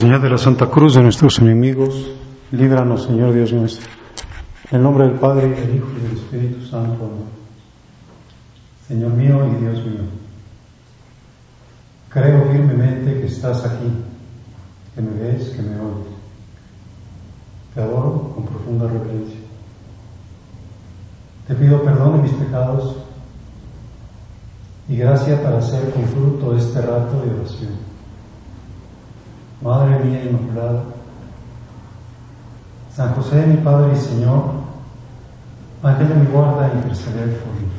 Señor de la Santa Cruz de nuestros enemigos, líbranos, Señor Dios nuestro. En el nombre del Padre, y del Hijo, y del Espíritu Santo. Amén. Señor mío y Dios mío, creo firmemente que estás aquí, que me ves, que me oyes. Te adoro con profunda reverencia. Te pido perdón de mis pecados y gracia para hacer con fruto este rato de oración. Madre mía Inmaculada, San José, mi Padre y Señor, Ángel de mi guarda, interceder por mí.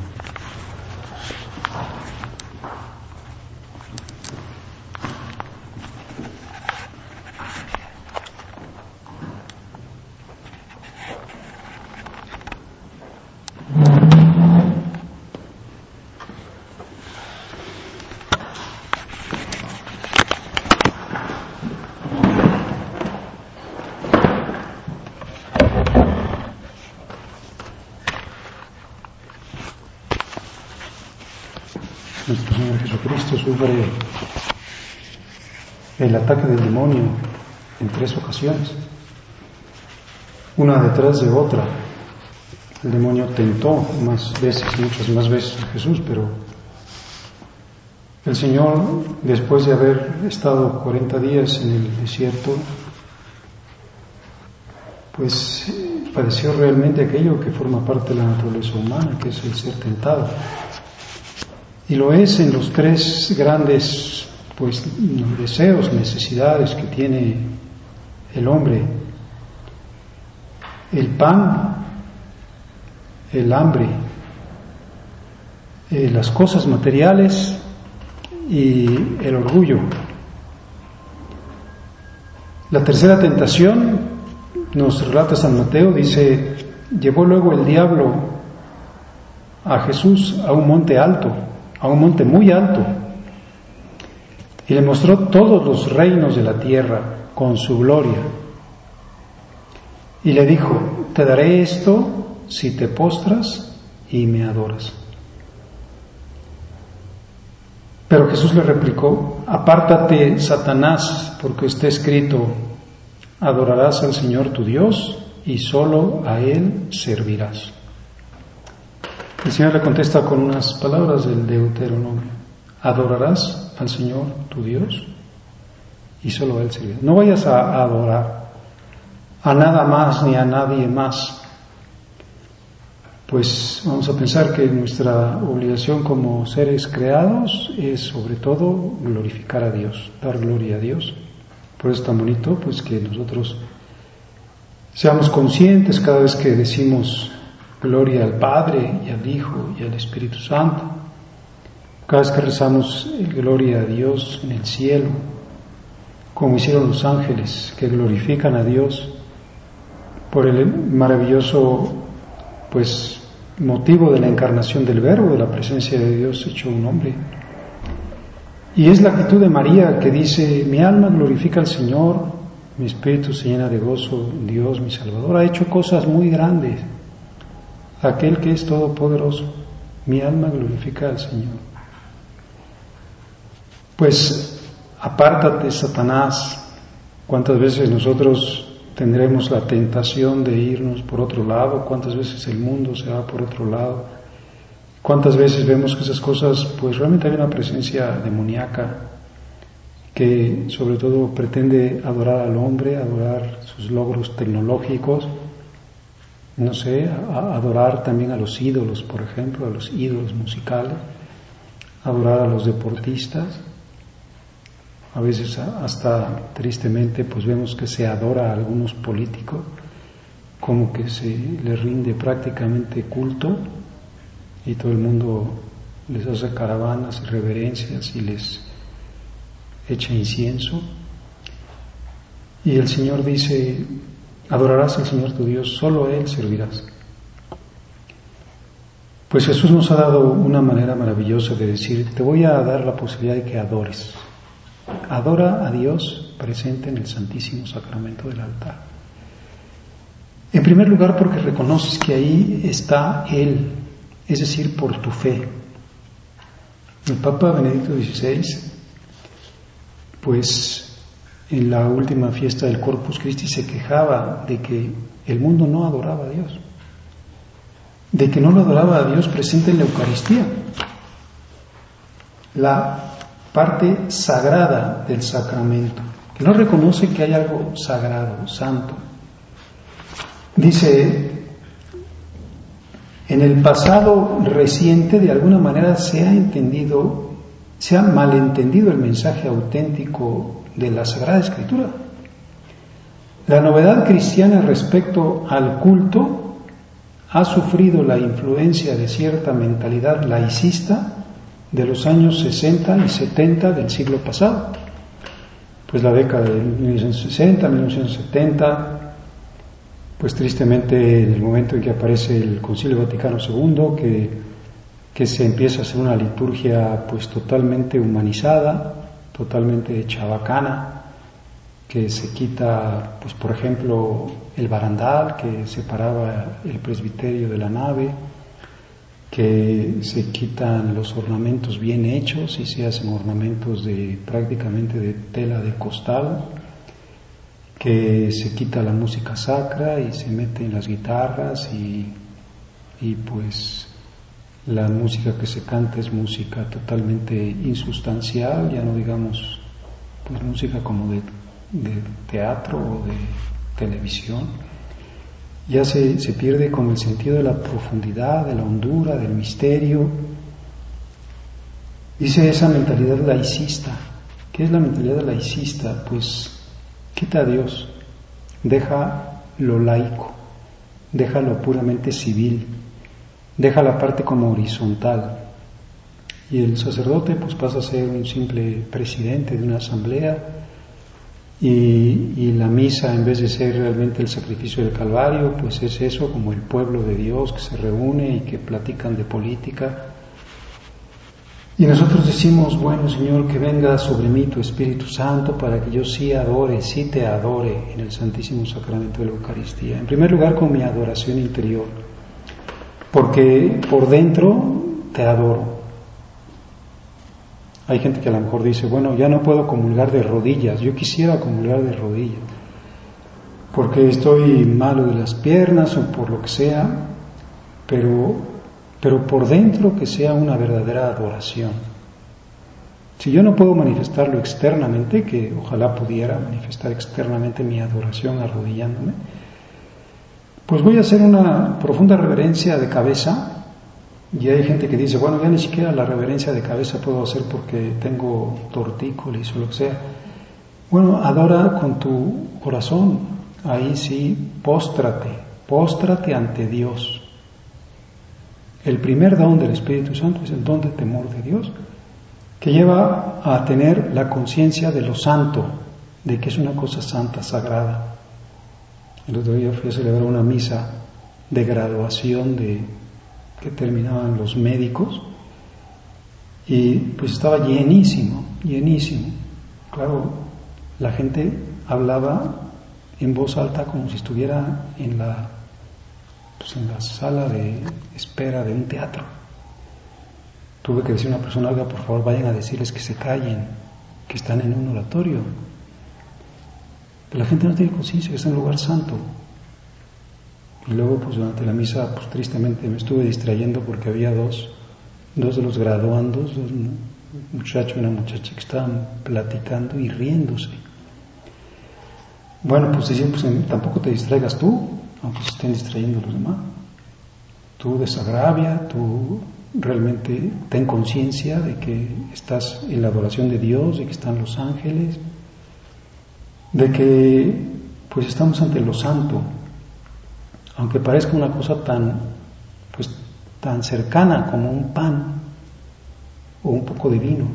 Nuestro Señor Jesucristo sufre el ataque del demonio en 3 ocasiones, una detrás de otra. El demonio tentó muchas más veces a Jesús, pero el Señor, después de haber estado 40 días en el desierto, pues padeció realmente aquello que forma parte de la naturaleza humana, que es el ser tentado. Y lo es en los 3 grandes deseos, necesidades que tiene el hombre: el pan, el hambre, las cosas materiales y el orgullo. La tercera tentación, nos relata San Mateo, dice: llevó luego el diablo a Jesús a un monte alto, a un monte muy alto, y le mostró todos los reinos de la tierra con su gloria, y le dijo: te daré esto si te postras y me adoras. Pero Jesús le replicó: apártate, Satanás, porque está escrito: adorarás al Señor tu Dios y solo a Él servirás. El Señor le contesta con unas palabras del Deuteronomio: adorarás al Señor tu Dios y solo a Él servirás. No vayas a adorar a nada más ni a nadie más. Pues vamos a pensar que nuestra obligación como seres creados es sobre todo glorificar a Dios, dar gloria a Dios. Por eso es tan bonito pues que nosotros seamos conscientes cada vez que decimos gloria al Padre y al Hijo y al Espíritu Santo, cada vez que rezamos gloria a Dios en el cielo, como hicieron los ángeles que glorifican a Dios por el maravilloso motivo de la encarnación del Verbo, de la presencia de Dios hecho un hombre. Y es la actitud de María que dice: mi alma glorifica al Señor, mi espíritu se llena de gozo en Dios mi Salvador, ha hecho cosas muy grandes aquel que es todopoderoso, mi alma glorifica al Señor. Pues apártate, Satanás. ¿Cuántas veces nosotros tendremos la tentación de irnos por otro lado? ¿Cuántas veces el mundo se va por otro lado? ¿Cuántas veces vemos que esas cosas, pues realmente hay una presencia demoníaca que sobre todo pretende adorar al hombre, adorar sus logros tecnológicos, no sé, adorar también a los ídolos, por ejemplo, a los ídolos musicales, adorar a los deportistas. A veces hasta tristemente pues vemos que se adora a algunos políticos, como que se les rinde prácticamente culto y todo el mundo les hace caravanas y reverencias y les echa incienso. Y el Señor dice: adorarás al Señor tu Dios, solo a Él servirás. Pues Jesús nos ha dado una manera maravillosa de decir: te voy a dar la posibilidad de que adores. Adora a Dios presente en el Santísimo Sacramento del altar. En primer lugar, porque reconoces que ahí está Él, es decir, por tu fe. El Papa Benedicto XVI pues en la última fiesta del Corpus Christi se quejaba de que el mundo no adoraba a Dios, de que no lo adoraba a Dios presente en la Eucaristía, la parte sagrada del sacramento, que no reconoce que hay algo sagrado, santo. Dice, en el pasado reciente de alguna manera se ha malentendido el mensaje auténtico de la Sagrada Escritura. La novedad cristiana respecto al culto ha sufrido la influencia de cierta mentalidad laicista de los años 60 y 70 del siglo pasado. Pues la década de 1960, 1970, pues tristemente en el momento en que aparece el Concilio Vaticano II, que se empieza a hacer una liturgia pues totalmente humanizada, totalmente chabacana, que se quita, pues por ejemplo, el barandal que separaba el presbiterio de la nave, que se quitan los ornamentos bien hechos y se hacen ornamentos prácticamente de tela de costal, que se quita la música sacra y se meten las guitarras y pues la música que se canta es música totalmente insustancial, ya no digamos pues música como de teatro o de televisión. Ya se pierde con el sentido de la profundidad, de la hondura, del misterio. Dice esa mentalidad laicista. ¿Qué es la mentalidad laicista? Pues quita a Dios, deja lo laico, deja lo puramente civil, deja la parte como horizontal. Y el sacerdote pues pasa a ser un simple presidente de una asamblea, y la misa, en vez de ser realmente el sacrificio del Calvario, pues es eso, como el pueblo de Dios que se reúne y que platican de política. Y nosotros decimos, bueno Señor, que venga sobre mí tu Espíritu Santo para que yo sí te adore en el Santísimo Sacramento de la Eucaristía. En primer lugar con mi adoración interior, porque por dentro te adoro. Hay gente que a lo mejor dice, bueno, ya no puedo comulgar de rodillas, yo quisiera comulgar de rodillas, porque estoy malo de las piernas o por lo que sea, pero por dentro que sea una verdadera adoración. Si yo no puedo manifestarlo externamente, que ojalá pudiera manifestar externamente mi adoración arrodillándome, pues voy a hacer una profunda reverencia de cabeza. Y hay gente que dice, bueno, ya ni siquiera la reverencia de cabeza puedo hacer porque tengo tortícolis o lo que sea. Bueno, adora con tu corazón, ahí sí, póstrate ante Dios. El primer don del Espíritu Santo es el don de temor de Dios, que lleva a tener la conciencia de lo santo, de que es una cosa santa, sagrada. El otro día fui a celebrar una misa de graduación que terminaban los médicos y pues estaba llenísimo. Claro, la gente hablaba en voz alta como si estuviera en la sala de espera de un teatro. Tuve que decir a una persona, oiga, por favor vayan a decirles que se callen, que están en un oratorio. Pero la gente no tiene conciencia que está en un lugar santo. Y luego, pues durante la misa, pues tristemente me estuve distrayendo porque había dos de los graduandos, un muchacho y una muchacha que estaban platicando y riéndose. Bueno, pues decían, pues tampoco te distraigas tú, aunque se estén distrayendo los demás. Tú desagravia, tú realmente ten conciencia de que estás en la adoración de Dios, de que están los ángeles, de que pues estamos ante lo santo. Aunque parezca una cosa tan cercana como un pan o un poco de vino.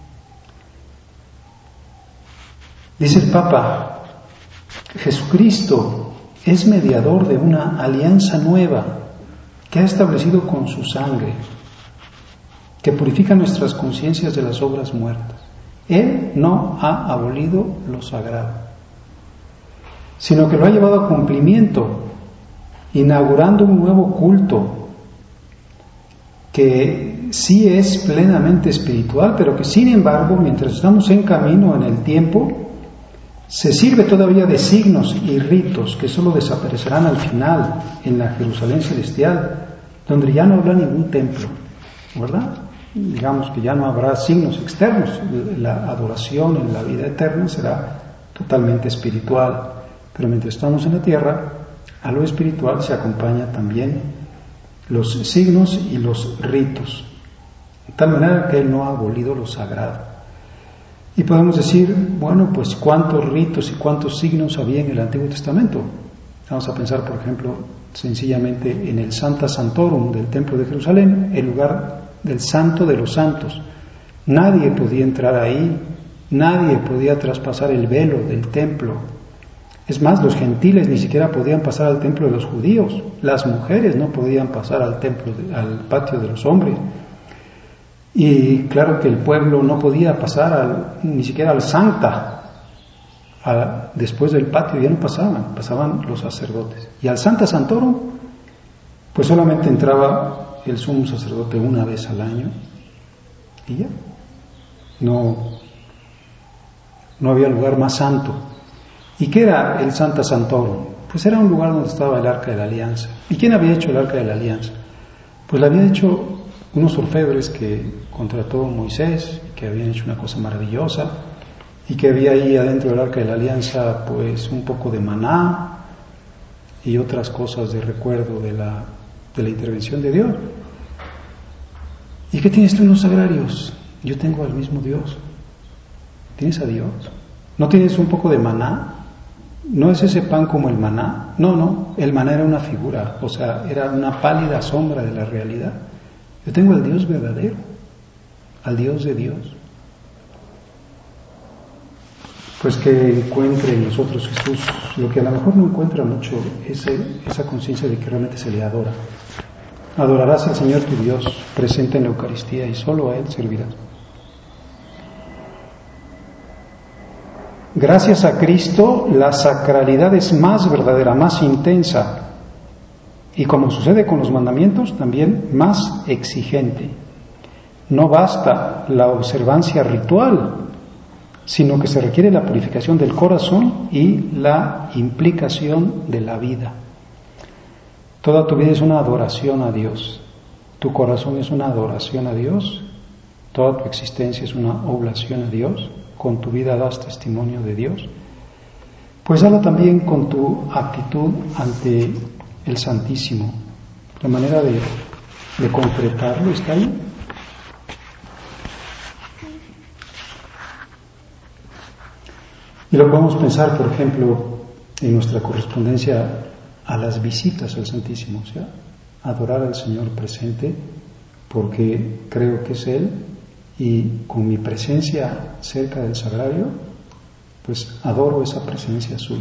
Dice el Papa, Jesucristo es mediador de una alianza nueva que ha establecido con su sangre, que purifica nuestras conciencias de las obras muertas. Él no ha abolido lo sagrado, sino que lo ha llevado a cumplimiento, inaugurando un nuevo culto que sí es plenamente espiritual, pero que sin embargo, mientras estamos en camino en el tiempo, Se sirve todavía de signos y ritos que solo desaparecerán al final en la Jerusalén celestial, donde ya no habrá ningún templo, ¿verdad? Digamos que ya no habrá signos externos, la adoración en la vida eterna será totalmente espiritual, pero mientras estamos en la tierra, a lo espiritual se acompaña también los signos y los ritos, de tal manera que Él no ha abolido lo sagrado. Y podemos decir, bueno, pues cuántos ritos y cuántos signos había en el Antiguo Testamento. Vamos a pensar, por ejemplo, sencillamente en el Sancta Sanctorum del Templo de Jerusalén, el lugar del Santo de los Santos. Nadie podía entrar ahí, nadie podía traspasar el velo del templo. Es más, los gentiles ni siquiera podían pasar al templo de los judíos. Las mujeres no podían pasar al templo, al patio de los hombres. Y claro que el pueblo no podía pasar ni siquiera al Sancta. Después del patio ya no pasaban los sacerdotes. Y al Sancta Sanctorum, pues solamente entraba el sumo sacerdote una vez al año y ya. No había lugar más santo. ¿Y qué era el Sancta Sanctorum? Pues era un lugar donde estaba el Arca de la Alianza. ¿Y quién había hecho el Arca de la Alianza? Pues la había hecho unos orfebres que contrató Moisés, que habían hecho una cosa maravillosa, y que había ahí adentro del Arca de la Alianza pues un poco de maná y otras cosas de recuerdo de la intervención de Dios. ¿Y qué tienes tú en los sagrarios? Yo tengo al mismo Dios. ¿Tienes a Dios? ¿No tienes un poco de maná? ¿No es ese pan como el maná? No, el maná era una figura, o sea, era una pálida sombra de la realidad. Yo tengo al Dios verdadero, al Dios de Dios. Pues que encuentre en nosotros Jesús lo que a lo mejor no encuentra mucho, esa conciencia de que realmente se le adora. Adorarás al Señor tu Dios presente en la Eucaristía y solo a Él servirás. Gracias a Cristo, la sacralidad es más verdadera, más intensa. Y como sucede con los mandamientos, también más exigente. No basta la observancia ritual, sino que se requiere la purificación del corazón y la implicación de la vida. Toda tu vida es una adoración a Dios. Tu corazón es una adoración a Dios. Toda tu existencia es una oblación a Dios. Con tu vida das testimonio de Dios. Pues dalo también con tu actitud ante el Santísimo. La manera de concretarlo está ahí. Y lo podemos pensar, por ejemplo, en nuestra correspondencia a las visitas al Santísimo, o sea, adorar al Señor presente porque creo que es Él y con mi presencia cerca del sagrario, pues adoro esa presencia suya.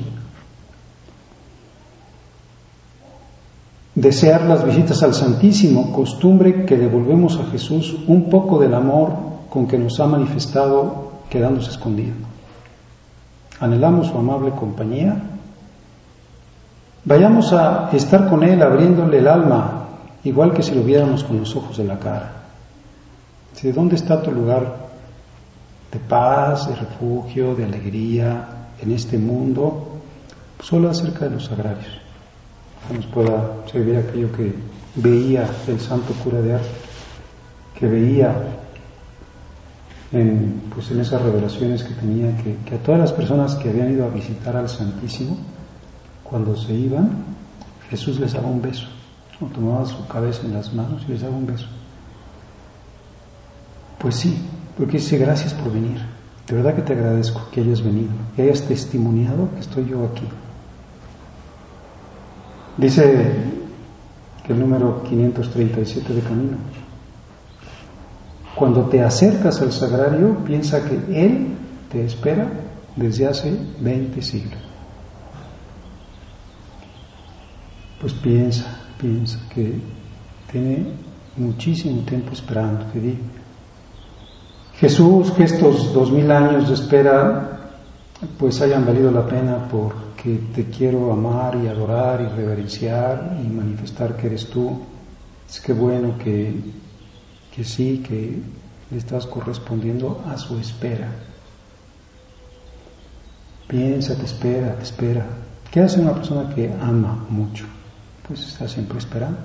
Desear las visitas al Santísimo, costumbre que devolvemos a Jesús un poco del amor con que nos ha manifestado quedándose escondido. Anhelamos su amable compañía. Vayamos a estar con Él abriéndole el alma, igual que si lo viéramos con los ojos de la cara. ¿De dónde está tu lugar de paz, de refugio, de alegría en este mundo? Solo acerca de los sagrarios. Que nos pueda servir aquello que veía el santo cura de Ars, que veía en esas revelaciones que tenía, que a todas las personas que habían ido a visitar al Santísimo, cuando se iban, Jesús les daba un beso, o tomaba su cabeza en las manos y les daba un beso. Pues sí, porque dice, gracias por venir, de verdad que te agradezco que hayas venido, que hayas testimoniado que estoy yo aquí. Dice que el número 537 de Camino, cuando te acercas al sagrario, piensa que Él te espera desde hace 20 siglos. Pues piensa que tiene muchísimo tiempo esperando. Jesús, que estos 2000 años de espera pues hayan valido la pena porque te quiero amar y adorar y reverenciar y manifestar que eres tú. Es que bueno que sí, que le estás correspondiendo a su espera. piensa, te espera. ¿Qué hace una persona que ama mucho? Pues está siempre esperando.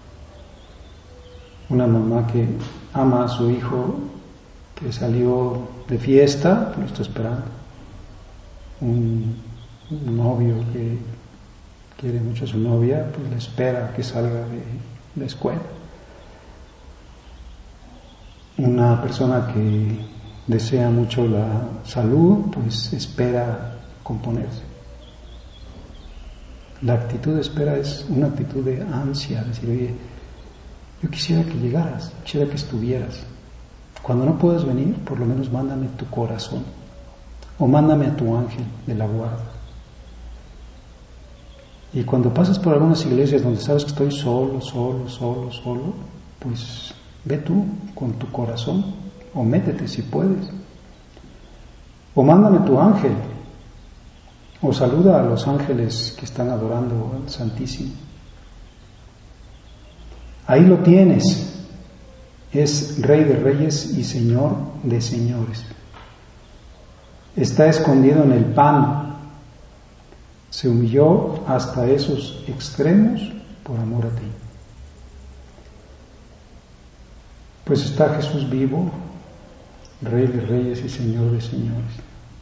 Una mamá que ama a su hijo que salió de fiesta, lo está esperando. Un novio que quiere mucho a su novia, pues le espera que salga de la escuela. Una persona que desea mucho la salud, pues espera componerse. La actitud de espera es una actitud de ansia, decir, oye, yo quisiera que llegaras, quisiera que estuvieras. Cuando no puedas venir, por lo menos mándame tu corazón, o mándame a tu ángel de la guarda. Y cuando pasas por algunas iglesias donde sabes que estoy solo, pues ve tú con tu corazón, o métete si puedes, o mándame tu ángel, o saluda a los ángeles que están adorando al Santísimo. Ahí lo tienes, es Rey de Reyes y Señor de Señores. Está escondido en el pan, se humilló hasta esos extremos por amor a ti. Pues está Jesús vivo, Rey de Reyes y Señor de Señores.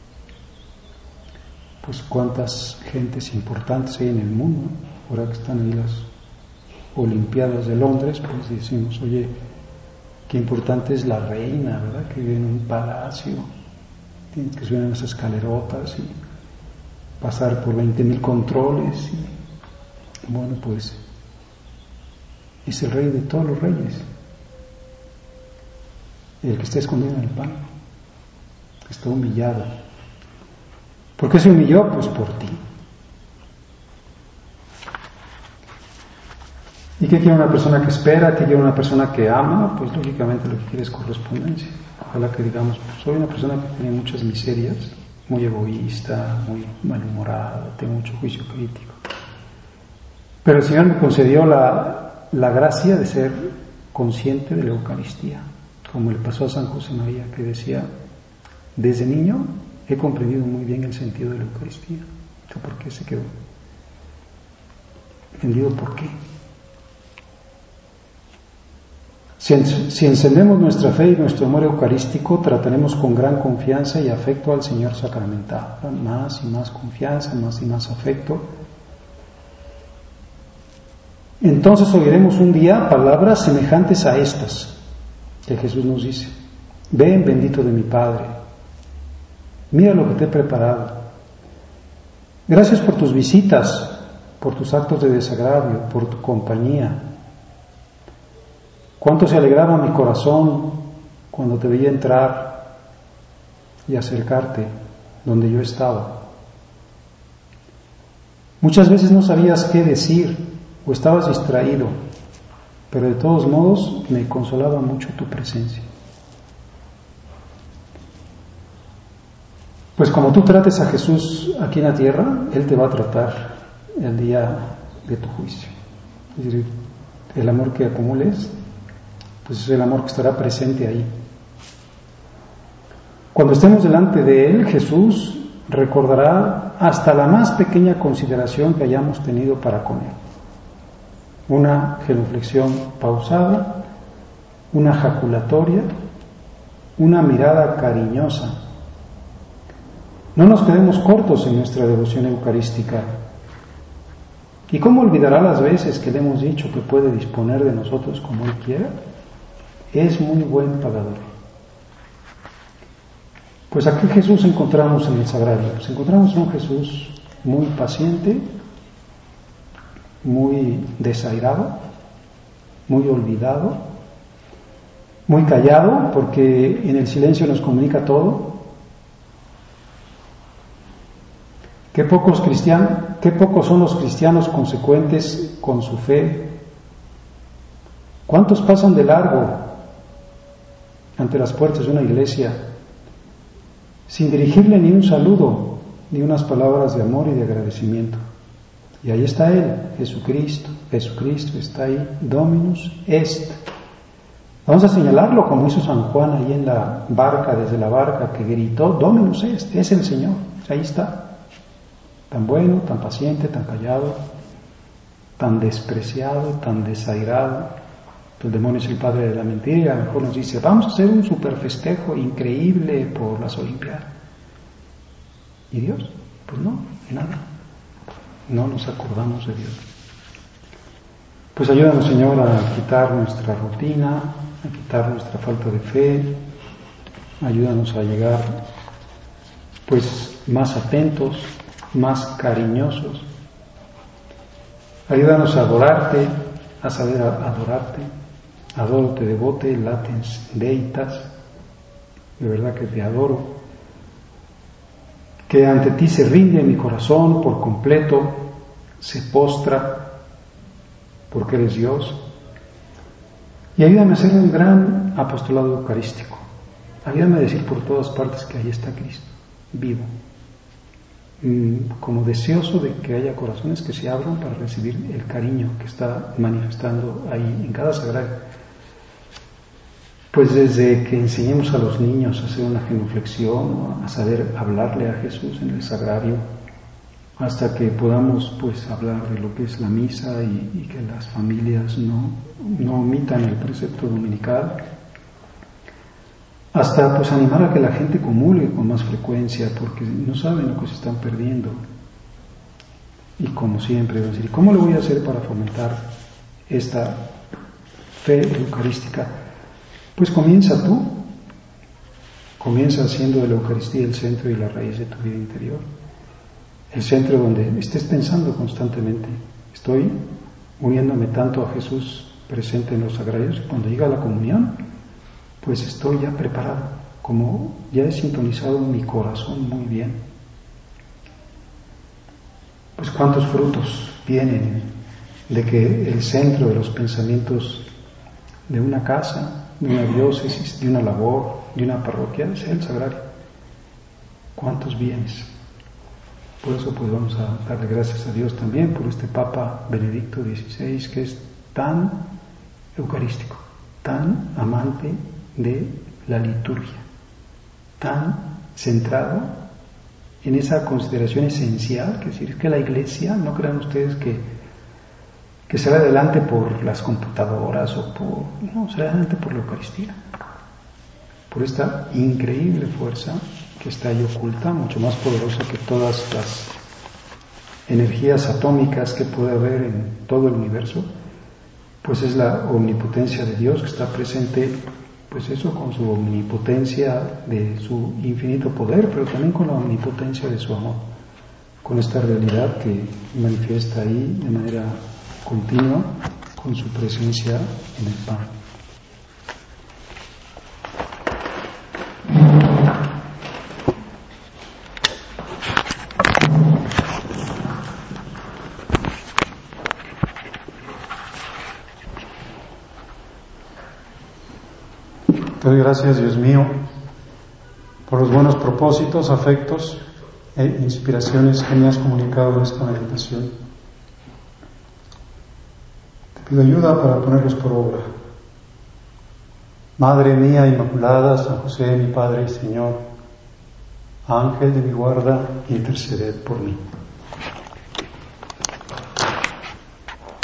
Pues cuántas gentes importantes hay en el mundo, ahora que están ahí las Olimpiadas de Londres, pues decimos, oye, qué importante es la reina, ¿verdad? Que vive en un palacio, tiene que subir en las escalerotas y pasar por 20,000 controles. Y, bueno, pues es el rey de todos los reyes, el que está escondido en el pan, está humillado. ¿Por qué se humilló? Pues por ti. ¿Y qué quiere una persona que espera? ¿Qué quiere una persona que ama? Pues lógicamente lo que quiere es correspondencia. Ojalá que digamos, pues soy una persona que tiene muchas miserias, muy egoísta, muy malhumorada, tengo mucho juicio crítico. Pero el Señor me concedió la gracia de ser consciente de la Eucaristía, como le pasó a San José María, que decía, desde niño he comprendido muy bien el sentido de la Eucaristía. ¿Por qué se quedó? ¿Entendido por qué? Si encendemos nuestra fe y nuestro amor eucarístico, trataremos con gran confianza y afecto al Señor sacramentado. Más y más confianza, más y más afecto. Entonces oiremos un día palabras semejantes a estas que Jesús nos dice. Ven, bendito de mi Padre. Mira lo que te he preparado. Gracias por tus visitas, por tus actos de desagravio, por tu compañía. Cuánto se alegraba mi corazón cuando te veía entrar y acercarte donde yo estaba. Muchas veces no sabías qué decir o estabas distraído, pero de todos modos me consolaba mucho tu presencia. Pues como tú trates a Jesús aquí en la tierra, Él te va a tratar el día de tu juicio. Es decir, el amor que acumules, pues es el amor que estará presente ahí. Cuando estemos delante de Él, Jesús recordará hasta la más pequeña consideración que hayamos tenido para con Él. Una genuflexión pausada, una jaculatoria, una mirada cariñosa. No nos quedemos cortos en nuestra devoción eucarística. ¿Y cómo olvidará las veces que le hemos dicho que puede disponer de nosotros como Él quiera? Es muy buen pagador. Pues aquí Jesús encontramos en el Sagrario. Pues encontramos un Jesús muy paciente, muy desairado, muy olvidado, muy callado, porque en el silencio nos comunica todo. Qué pocos son los cristianos consecuentes con su fe. ¿Cuántos pasan de largo ante las puertas de una iglesia sin dirigirle ni un saludo, ni unas palabras de amor y de agradecimiento? Y ahí está Él, Jesucristo está ahí, Dominus est. Vamos a señalarlo como hizo San Juan ahí en la barca, desde la barca, que gritó, Dominus est, es el Señor, ahí está. tan bueno, tan paciente, tan callado, tan despreciado, tan desairado. El demonio es el padre de la mentira y a lo mejor nos dice, vamos a hacer un super festejo increíble por las Olimpiadas. ¿Y Dios? Pues no, nada. No nos acordamos de Dios. Pues ayúdanos, Señor, a quitar nuestra rutina, a quitar nuestra falta de fe. Ayúdanos a llegar, pues, más atentos, más cariñosos. Ayúdanos a adorarte, a saber adorarte. Adoro te devote, latens deitas. De verdad que te adoro. Que ante ti se rinde mi corazón por completo, se postra, porque eres Dios. Y ayúdame a hacer un gran apostolado eucarístico. Ayúdame a decir por todas partes que ahí está Cristo, vivo. Como deseoso de que haya corazones que se abran para recibir el cariño que está manifestando ahí en cada sagrario. Pues desde que enseñemos a los niños a hacer una genuflexión, a saber hablarle a Jesús en el sagrario, hasta que podamos pues hablar de lo que es la misa y que las familias no omitan el precepto dominical, hasta pues animar a que la gente comulgue con más frecuencia, porque no saben lo que se están perdiendo. Y como siempre, van a decir, ¿cómo le voy a hacer para fomentar esta fe eucarística? Pues comienza tú, comienza haciendo de la Eucaristía el centro y la raíz de tu vida interior, el centro donde estés pensando constantemente, estoy uniéndome tanto a Jesús presente en los sagrarios, cuando llega la comunión, pues estoy ya preparado, como ya he sintonizado mi corazón muy bien. Pues cuántos frutos vienen de que el centro de los pensamientos de una casa, de una diócesis, de una labor, de una parroquia, sea el sagrario. ¿Cuántos bienes? Por eso pues vamos a darle gracias a Dios también por este Papa Benedicto XVI, que es tan eucarístico, tan amante de la liturgia, tan centrado en esa consideración esencial, que es decir, que la Iglesia, no crean ustedes que sale adelante por las computadoras sale adelante por la Eucaristía, por esta increíble fuerza que está ahí oculta, mucho más poderosa que todas las energías atómicas que puede haber en todo el universo. Pues es la omnipotencia de Dios que está presente, pues eso, con su omnipotencia de su infinito poder, pero también con la omnipotencia de su amor, con esta realidad que manifiesta ahí de manera continua con su presencia en el pan. Te doy gracias, Dios mío, por los buenos propósitos, afectos e inspiraciones que me has comunicado en esta meditación. Pido ayuda para ponerlos por obra. Madre mía Inmaculada, San José, mi Padre y Señor, Ángel de mi guarda, interceded por mí.